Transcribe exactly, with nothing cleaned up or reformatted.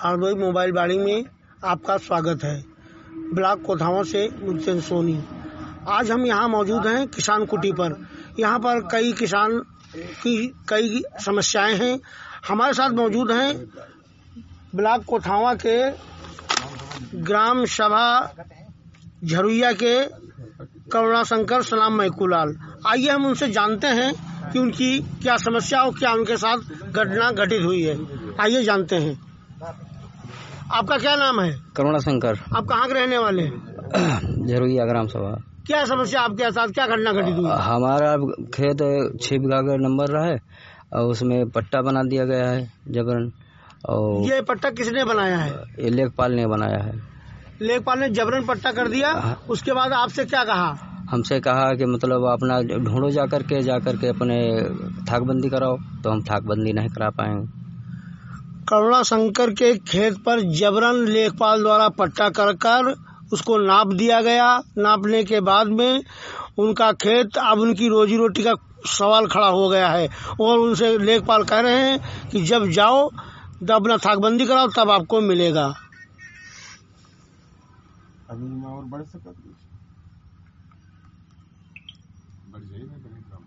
Hardoi mobile बाड़ी में आपका स्वागत है। ब्लॉक कोठावा से मुझसे सोनी। आज हम यहाँ मौजूद हैं किसान कुटी पर। यहाँ पर कई किसान की कई समस्याएं हैं। हमारे साथ मौजूद हैं ब्लॉक कोठावा के ग्राम सभा झरुइया के करुणा शंकर सलाम मैकूलाल। आइए हम उनसे जानते हैं कि उनकी क्या समस्या और क्या उनके साथ घटना घटित हुई है। आइए जानते हैं। आपका क्या नाम है? करुणा शंकर। आप कहाँ के रहने वाले हैं? झरुइया ग्राम सभा। क्या समस्या आपके साथ, क्या घटना घटित हुई? हमारा खेत छह बीघा का नंबर रहा है और उसमें पट्टा बना दिया गया है जबरन। और ये पट्टा किसने बनाया है? ये लेखपाल ने बनाया है। लेखपाल ने जबरन पट्टा कर दिया। उसके बाद आपसे क्या कहा? हमसे कहा कि मतलब अपना ढूंढो जा करके जा करके अपने थाकबंदी कराओ, तो हम थाकबंदी नहीं करा पाएंगे। करुणा शंकर के खेत पर जबरन लेखपाल द्वारा पट्टा कर कर उसको नाप दिया गया। नापने के बाद में उनका खेत, अब उनकी रोजी रोटी का सवाल खड़ा हो गया है और उनसे लेखपाल कह रहे हैं कि जब जाओ तब अपना थाकबंदी कराओ, तब आपको मिलेगा। अभी मैं और बढ़ सकता